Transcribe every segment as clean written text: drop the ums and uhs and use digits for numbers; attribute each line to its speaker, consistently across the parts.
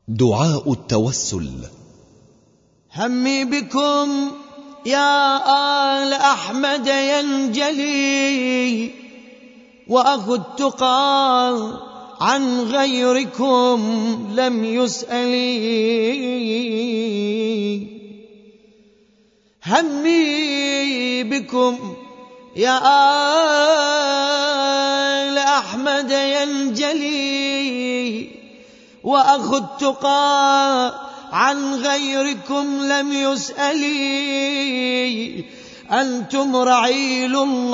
Speaker 1: دعاء التوسل.
Speaker 2: همي بكم يا آل أحمد ينجلي، وأخو التقى عن غيركم لم يسألي. همي بكم يا آل أحمد ينجلي، وأخو التقى عن غيركم لم يسألي. أنتم رعيل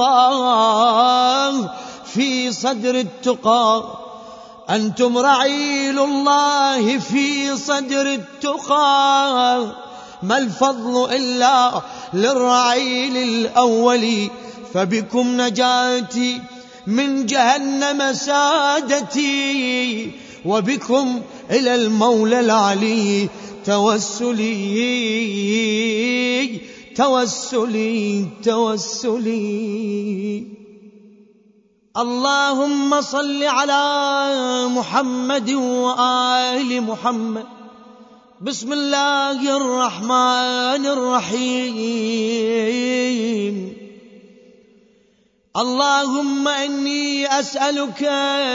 Speaker 2: الله في صدر التقى، أنتم رعيل الله في صدر التقى. ما الفضل إلا للرعيل الأول، فبكم نجاتي من جهنم سادتي، وبكم إلى المولى العلي توسلي توسلي توسلي. اللهم صل على محمد وآل محمد. بسم الله الرحمن الرحيم. اللهم إني أسألك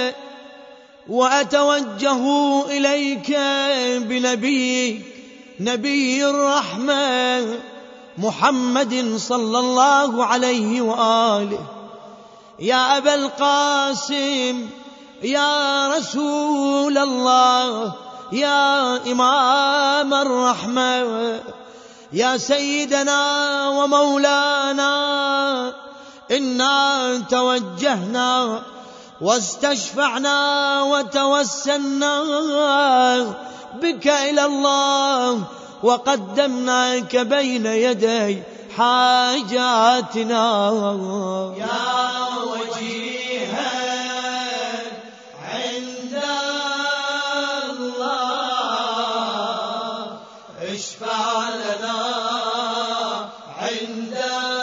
Speaker 2: وأتوجه إليك بنبيك نبي الرحمة محمد صلى الله عليه وآله. يا أبا القاسم، يا رسول الله، يا إمام الرحمة، يا سيدنا ومولانا، إنا توجهنا واستشفعنا وتوسلنا بك إلى الله، وقدمناك بين يدي حاجاتنا. يا وجيها عند الله، اشفع لنا عند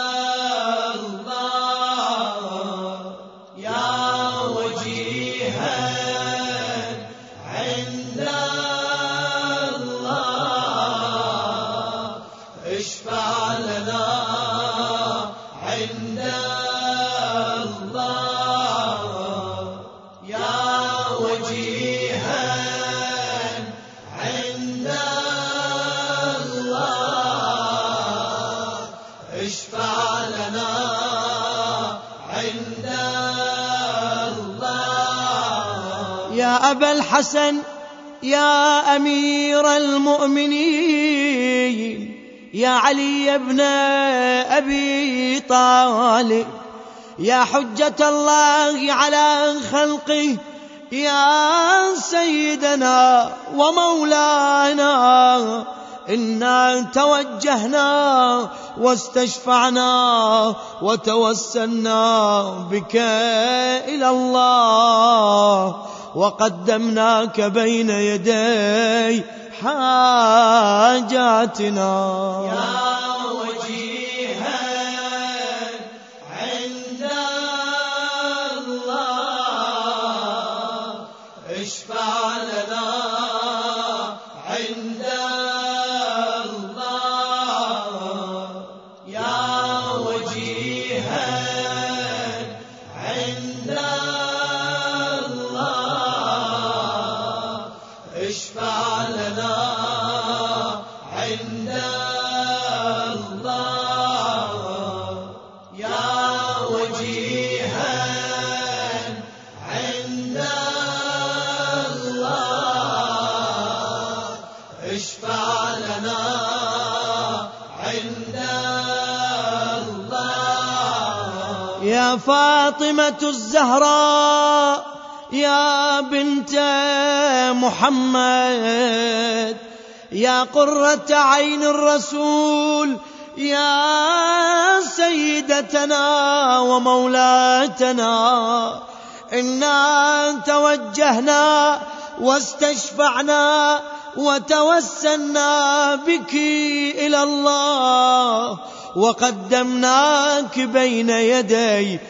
Speaker 2: الله. يا وجيها عند الله، اشفع لنا عند الله. يا وجيها عند الله، اشفع لنا عند الله. يا أبا الحسن، يا أمير المؤمنين، يا علي بن أبي طالب، يا حجة الله على خلقه، يا سيدنا ومولانا، إنا توجهنا واستشفعنا وتوسلنا بك إلى الله، وقدمناك بين يدي حاجاتنا. يا وجيها عند الله، اشفع لنا عند الله. يا وجيها عند الله، اشفع لنا عند الله. يا وجيها عند الله، اشفع لنا عند الله. يا فاطمة الزهراء، يا بنت محمد، يا قرة عين الرسول، يا سيدتنا ومولاتنا، إنا توجهنا واستشفعنا وتوسلنا بك إلى الله، وقدمناك بين يدي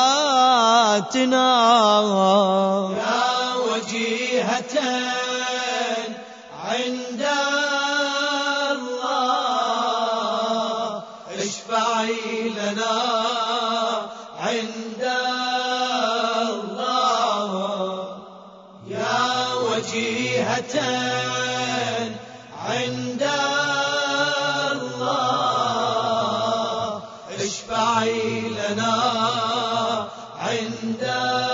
Speaker 2: حاجاتنا. يا وجيهة عند الله اشفعي لنا عند الله يا وجيهة عند الله اشفعي لنا عند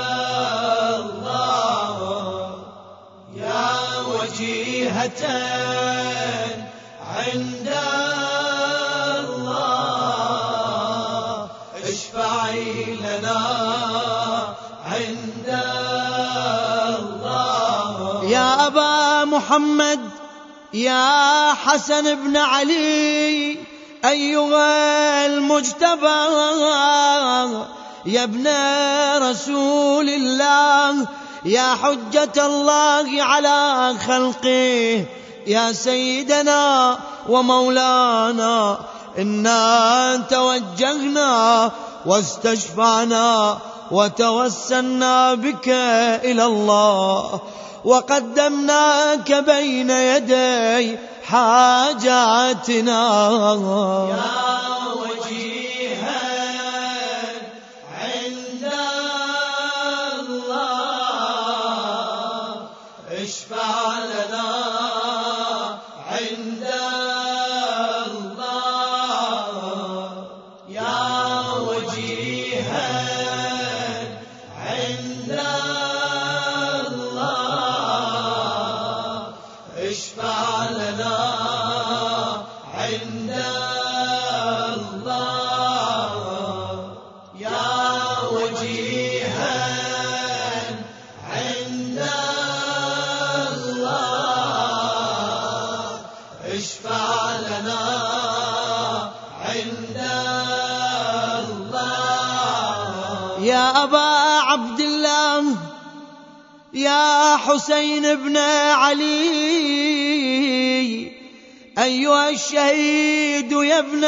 Speaker 2: الله يا وجيهة عند الله اشفعي لنا عند الله يا أبا محمد يا حسن بن علي أيها المجتبى يا ابن رسول الله يا حجة الله على خلقه يا سيدنا ومولانا إنا توجهنا واستشفعنا وتوسلنا بك إلى الله وقدمناك بين يدي حاجاتنا يا وجيها عند الله اشفع لنا عند الله يا وجيها عند الله اشفع لنا عند الله يا وجيها عند الله اشفع لنا عند الله يا أبا عبد الله يا حسين بن علي أيها الشهيد يا ابن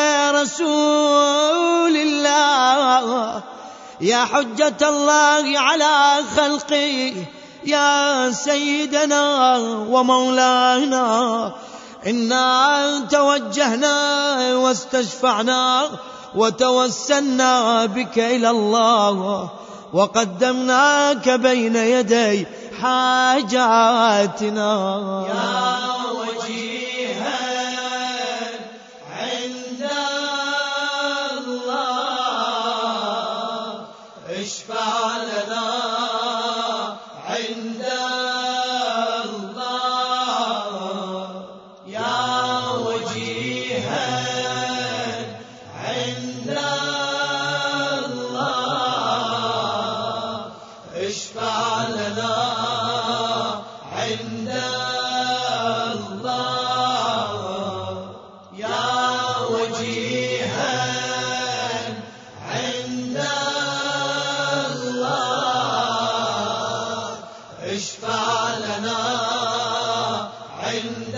Speaker 2: رسول الله يا حجة الله على خلقه يا سيدنا ومولانا إنا توجهنا واستشفعنا وتوسلنا بك إلى الله وقدمناك بين يدي حاجاتنا يا وجيها عند الله اشفع لنا عند الله يا وجيها عند الله اشفع لنا عند الله يا وجيها عند الله اشفع لنا عند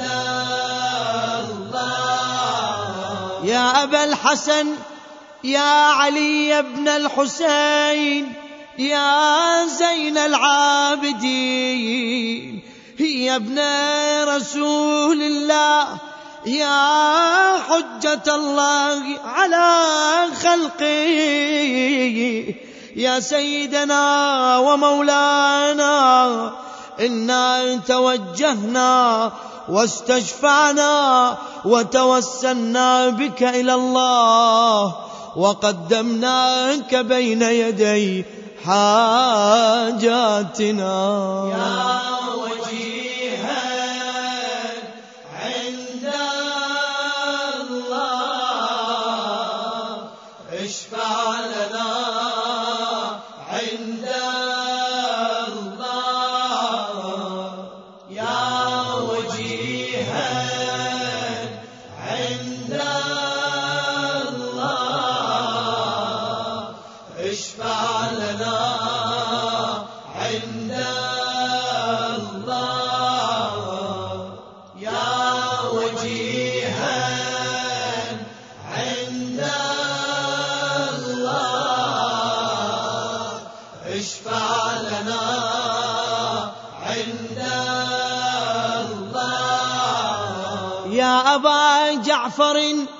Speaker 2: الله يا أبا الحسن يا علي بن الحسين يا زين العابدين يا ابن رسول الله يا حجة الله على خلقه يا سيدنا ومولانا إنا توجهنا واستشفعنا وتوسلنا بك إلى الله وقدمناك بين يدي حاجاتنا يا وجيها عند الله اشفع لنا عند الله يا وجيها عند الله اشفع لنا عند يا أبا جعفر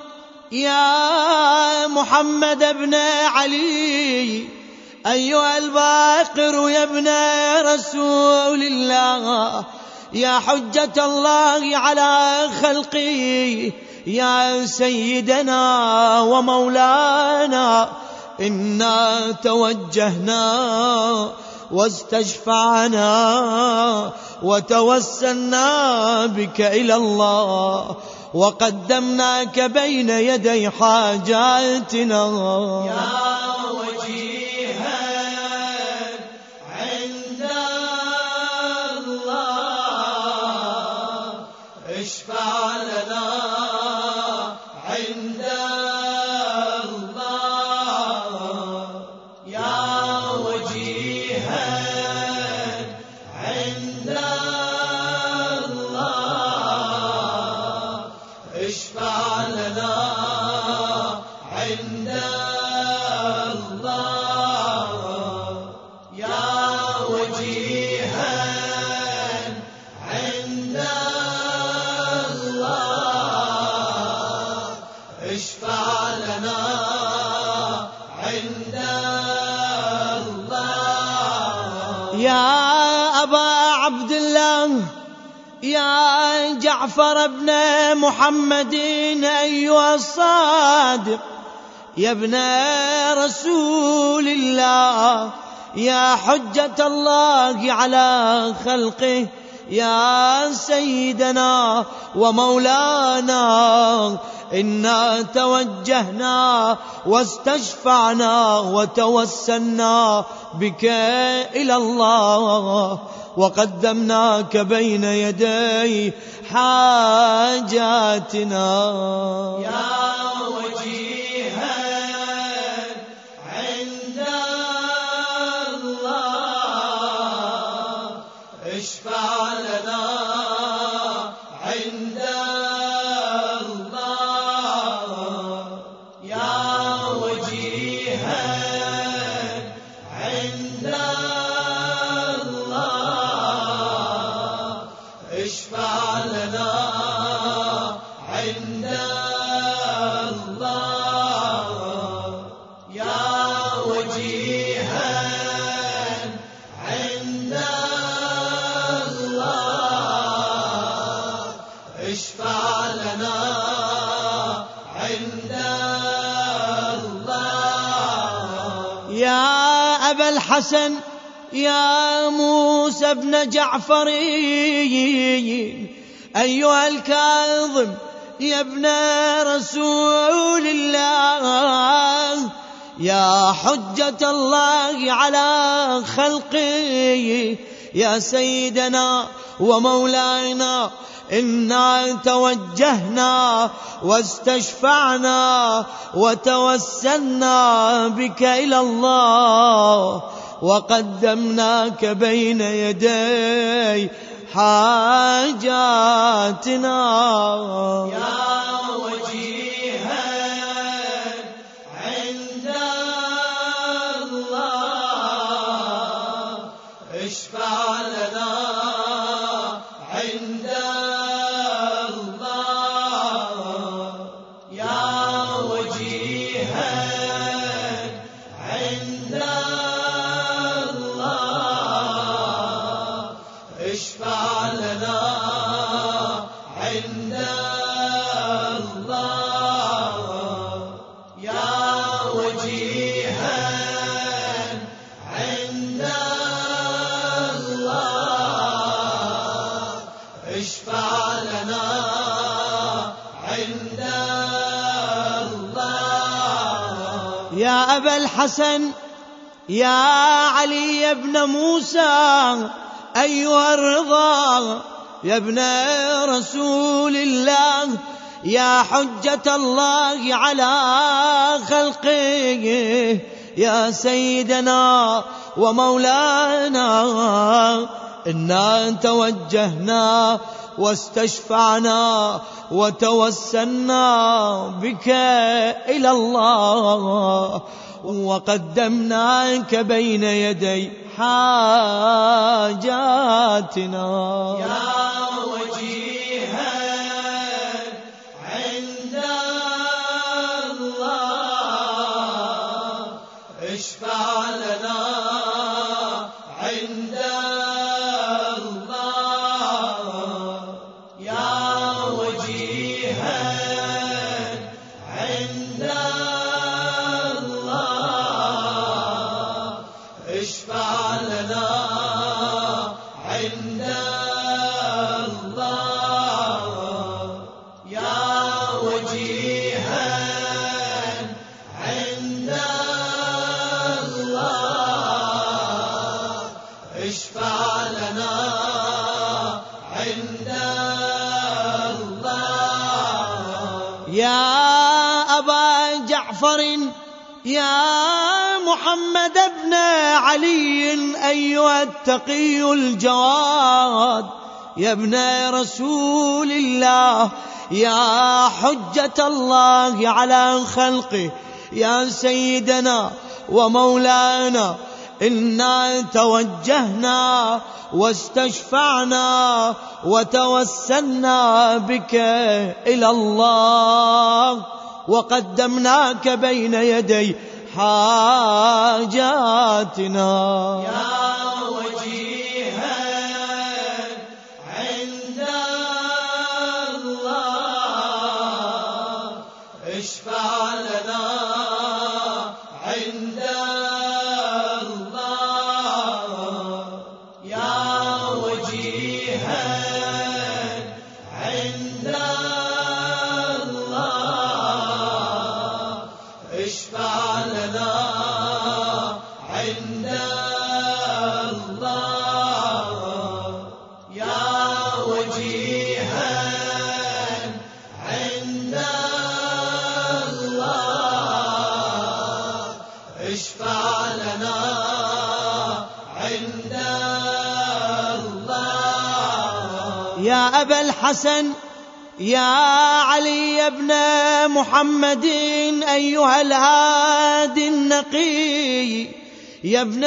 Speaker 2: يا محمد بن علي أيها الباقر يا ابن رسول الله يا حجة الله على خلقه يا سيدنا ومولانا إنا توجهنا واستشفعنا وتوسلنا بك إلى الله وقدمناك بين يدي حاجاتنا
Speaker 3: يا وجيها عند الله اشفع لنا عند الله يا وجيها عند الله اشفع لنا عند الله يا وجيها عند الله اشفع لنا عند الله
Speaker 2: يا أبا عبد الله يا جعفر بن محمد أيها الصادق يا ابن رسول الله يا حجة الله على خلقه يا سيدنا ومولانا إنا توجهنا واستشفعنا وتوسلنا بك إلى الله وقدمناك بين يدي حاجاتنا
Speaker 3: يا وجيها عند الله اشفع لنا عند الله يا وجيها عند الله اشفع لنا عند الله يا وجيها عند الله اشفع لنا عند الله
Speaker 2: يا أبا الحسن يا موسى بن جعفر أيها الكاظم يا ابن رسول الله يا حجة الله على خلقه يا سيدنا ومولانا إنا توجهنا واستشفعنا وتوسلنا بك إلى الله وقدمناك بين يدي حاجاتنا
Speaker 3: يا وجيها عند الله اشفع لنا عند الله يا وجيها عند الله اشفع لنا عند الله يا وجيها عند الله اشفع لنا عند الله
Speaker 2: يا أبا الحسن يا علي بن موسى أيها الرضا يا ابن رسول الله يا حجة الله على خلقه يا سيدنا ومولانا إنا توجهنا واستشفعنا وتوسلنا بك إلى الله وقدمناك بين يدي حاجاتنا
Speaker 3: يا وجيها عند الله.
Speaker 2: يا أبا جعفر يا محمد بن علي أيها التقي الجواد، يا ابن رسول الله، يا حجة الله على خلقه، يا سيدنا ومولانا، إنا توجهنا واستشفعنا وتوسلنا بك إلى الله، وقدمناك بين يدي حاجاتنا.
Speaker 3: يا وجيها عند الله، اشفع لنا عند الله. يا وجيها عند الله، اشفع لنا عند الله. يا وجيها عند الله، اشفع لنا عند الله.
Speaker 2: يا أبا الحسن يا علي بن محمد أيها الهادي النقي، يا ابن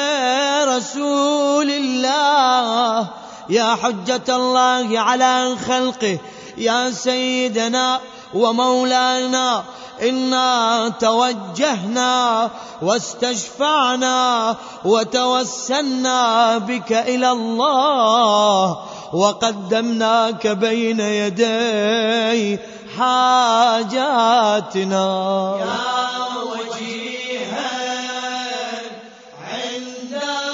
Speaker 2: رسول الله، يا حجة الله على خلقه، يا سيدنا ومولانا، إنا توجهنا واستشفعنا وتوسلنا بك إلى الله، وقدمناك بين يدي حاجاتنا.
Speaker 3: يا وجيها عند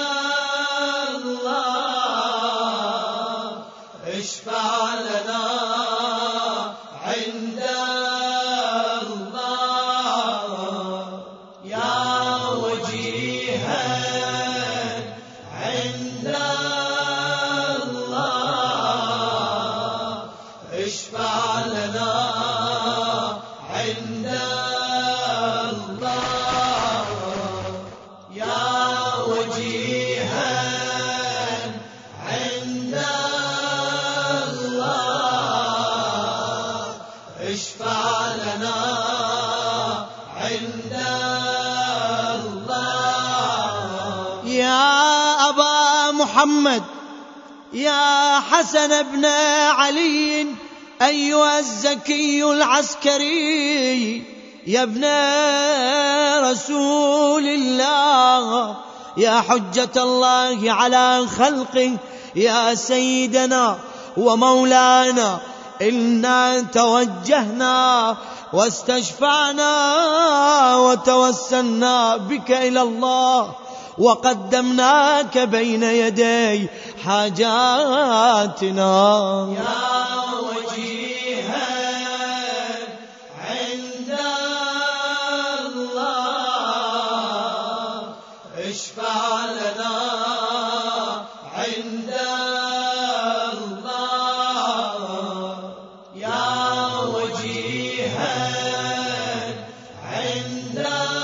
Speaker 3: الله، اشفع لنا عند الله. يا وجيها عند الله، اشفع لنا عند الله. يا وجيها عند الله، اشفع لنا عند الله.
Speaker 2: يا أبا محمد يا حسن بن علي أيها الزكي العسكري، يا ابن رسول الله، يا حجة الله على خلقه، يا سيدنا ومولانا، إنا توجهنا واستشفعنا وتوسلنا بك إلى الله، وقدمناك بين يدي حاجاتنا.
Speaker 3: يا وجيها عند الله، اشفع لنا عند الله. يا وجيها عند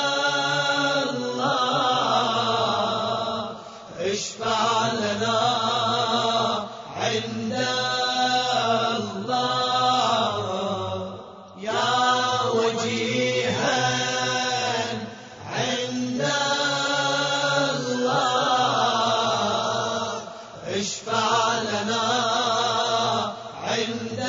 Speaker 3: الله، اشفع لنا عند الله. يا وجيها عند الله، اشفع لنا عند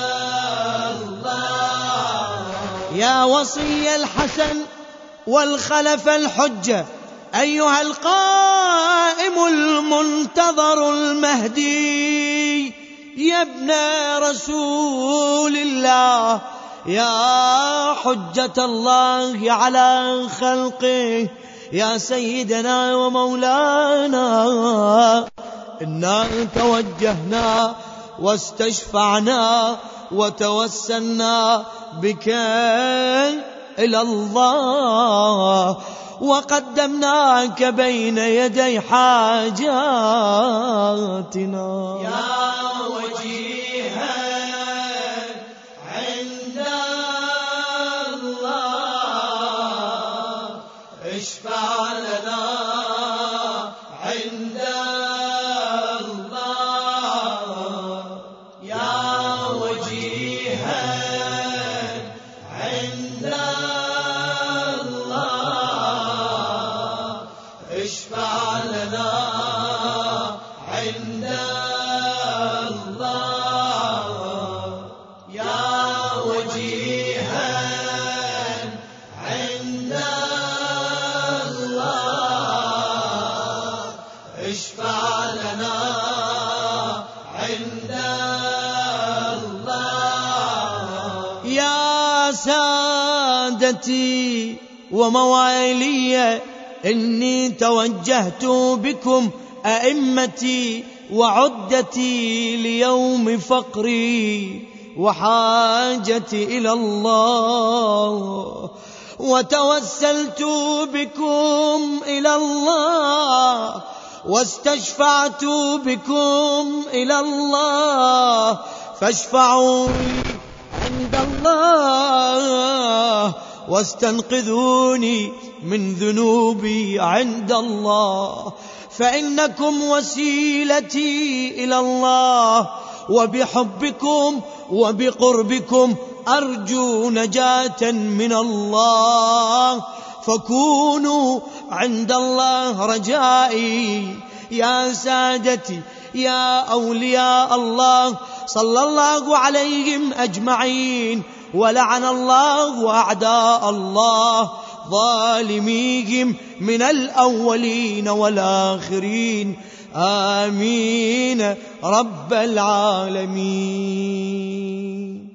Speaker 3: الله.
Speaker 2: يا وصي الحسن والخلف الحجة أيها القائم المنتظر المهدي، يا ابن رسول الله، يا حجة الله على خلقه، يا سيدنا ومولانا، إنا توجهنا واستشفعنا وتوسلنا بك إلى الله، وقدمناك بين يدي حاجاتنا.
Speaker 3: يا وجيها الله.
Speaker 2: يا سادتي وموالي إني توجهت بكم أئمتي وعدتي ليوم فقري وحاجتي إلى الله، وتوسلت بكم إلى الله، واستشفعت بكم إلى الله، فاشفعوا عند الله، واستنقذوني من ذنوبي عند الله، فإنكم وسيلتي إلى الله، وبحبكم وبقربكم أرجو نجاة من الله، فكونوا عند الله رجائي. يا سادتي يا أولياء الله، صلى الله عليهم أجمعين، ولعن الله أعداء الله ظالميهم من الأولين والآخرين، آمين رب العالمين.